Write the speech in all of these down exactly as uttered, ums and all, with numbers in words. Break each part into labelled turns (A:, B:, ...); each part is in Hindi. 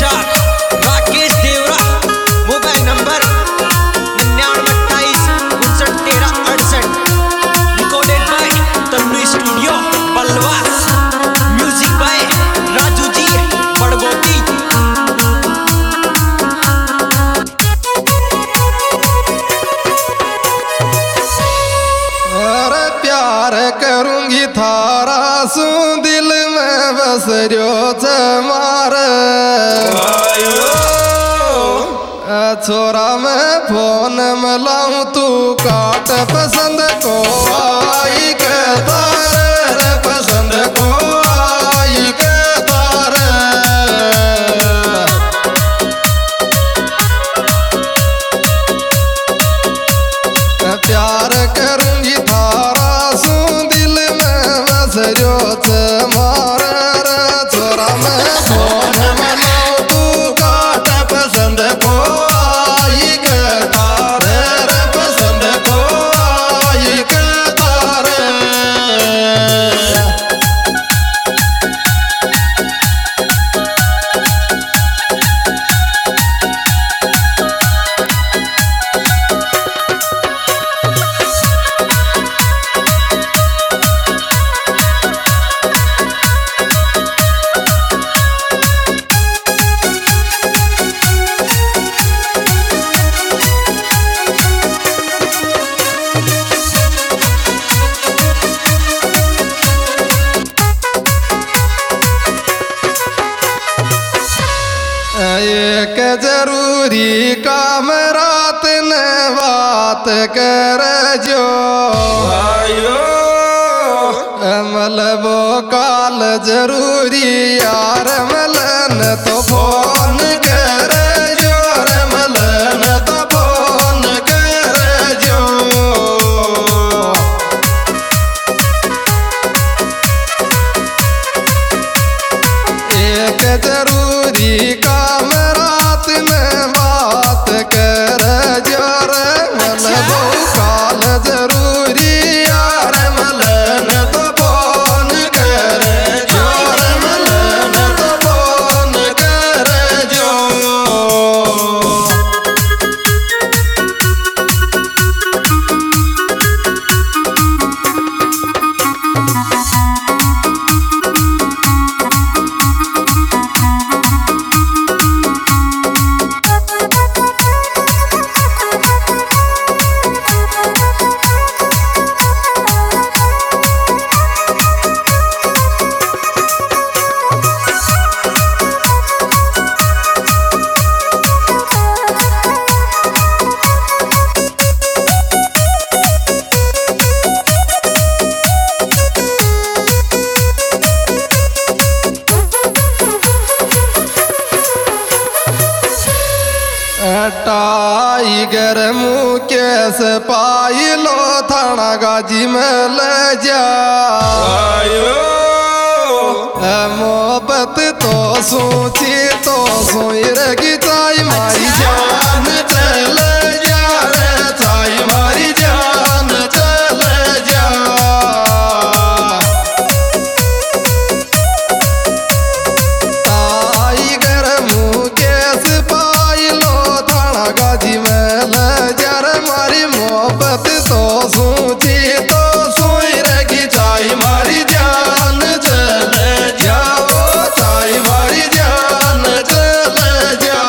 A: Guitar Rakesh Devra, mobile number निन्यानवे अट्ठाईस उनसठ तेरह अड़सठ, recorded by Tannu studio Balwas, music by Raju ji Badgoti.
B: अरे प्यार करूंगी थारा सू दिल में बस जो मार छोरा मैं फोन मिलाऊं तू काट पसंद को आई के तारे पसंद को आई के तारे प्यार करूंगी थारा सू दिल में बस जो मार छोरा मैं फोन मिलाऊं तू काट पसंद को आई के तारे पसंद को आई के तारे। एक जरूरी काम रात ने बात कर जो मलबो काल जरूरी यार मलन तो फोन कर जो रे मलन तो फोन कर जो एक जरूरी काम रात में बात कर जोर मलबो काल जरूरी यार मलन तो फोन कर जोर मलन तो फोन कर जो। टाइगर मुकेश पाई लो थाना गाजी में ले जा मोहब्बत तो सोची तो सोई रगी चाई मारी जान चले जा रे चाई मारी जान चले जा। टाइगर मुकेश पाई लो थाना गाजी में ले जा रे मारी मोहब्बत तो सोची तो सोई रगी चाई मारी जान चले जाओ चाई मारी जान चले जा।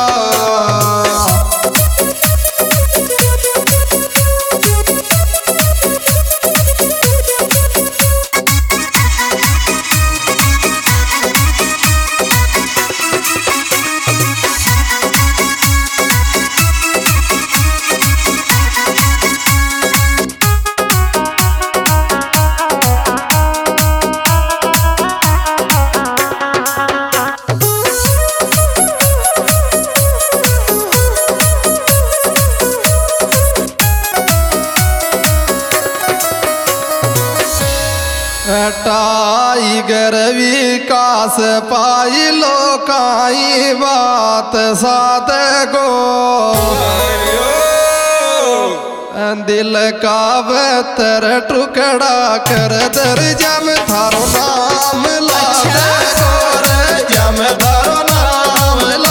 B: टाइगर विकास पाई लो काई बात साथ को दिल का बेहतर टुकड़ा कर दर जम थारो नाम ला दे गोरे जम थारो नाम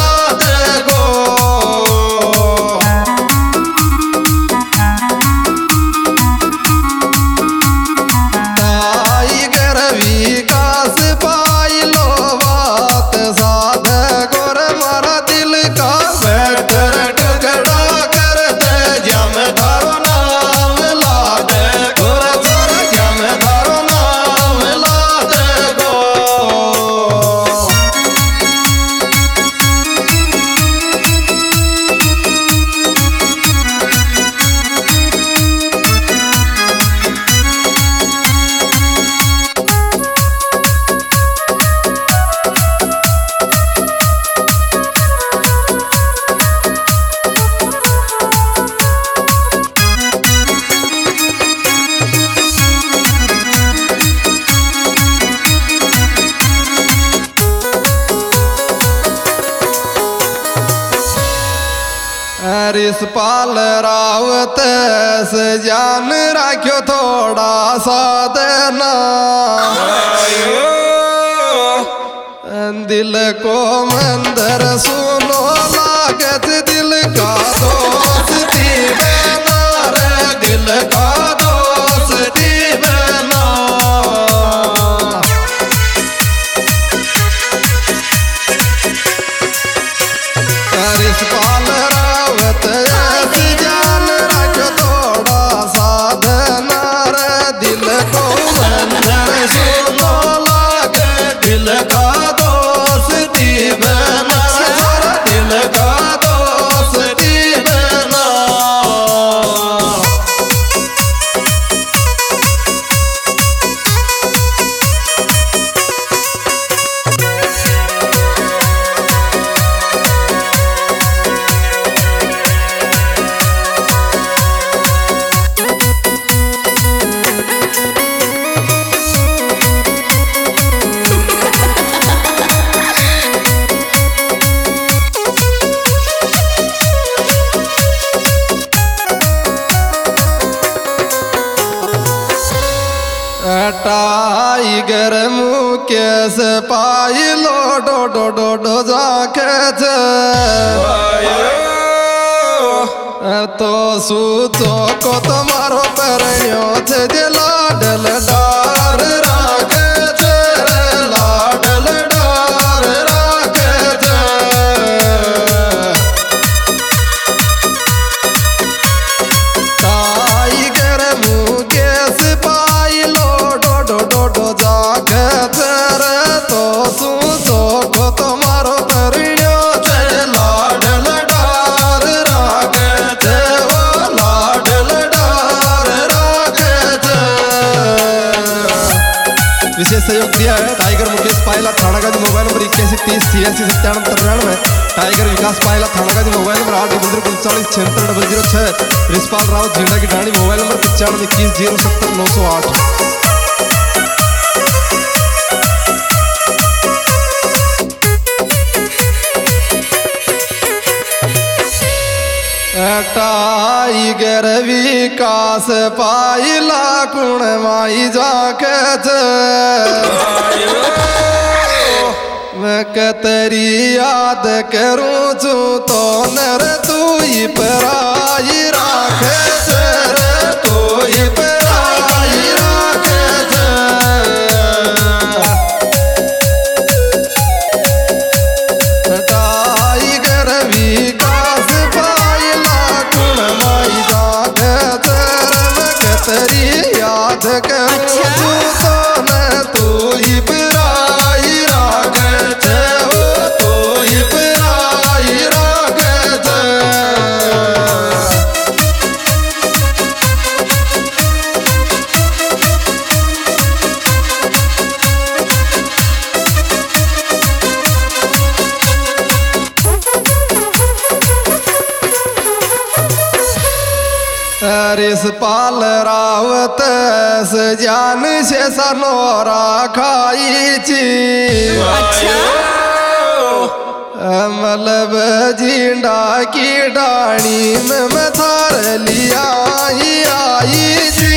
B: रिसपाल रावत से जान राख्यो थोड़ा सा देना दिल को मंदिर सुनो लागत दिल का दोस्ती बना रे दिल का दोस्ती बना रिसपाल रावत ऐसी जान रख थोड़ा साधना रे दिल को मंदिर सुनो लागे दिल का दोस्ती बना दिल का दोस्ती बना टाइगर मुकेश पाई लो डो डो डो डो जाके तो सूचो को तुम्हारो परण्यो थे जे लाडल डार राखे थे लाडल डार राखे थे टाइगर मुकेश पाई लो डो डो डो डो जाके तेरे तो सूचो को तुम्हारो परिण्यो थे लाडल डार राखे थे वो लाडल डार राखे थे विशेष सहयोग दिया है टाइगर मुकेश पायला थानागाजी मोबाइल नंबर इक्यासी तीस छियासी सत्तानवे तिरानवे tiger Vikas Payla Thanagazi mobile number आठ डबल जीरो उनचालीस छिहत्तर डबल जीरो छः रिसपाल रावत झींडा की डाणी मोबाइल नंबर पचानवे इक्कीस जीरो सत्तर नौ सौ आठ टाइगर विकास पाइला कुण माई जाके मैं कतरी याद करूँ चू तो नर तू ही पराई राखे रे तू ही पराई राखे टाइगर विकास तेरी याद करूं तो न तू ही पराई राग थे वो तू ही पराई राग थे रिसपाल रावत से जान से सनोरा खाई ची मतलब झींडा की डाणी में मैं थार लिया आई आई ची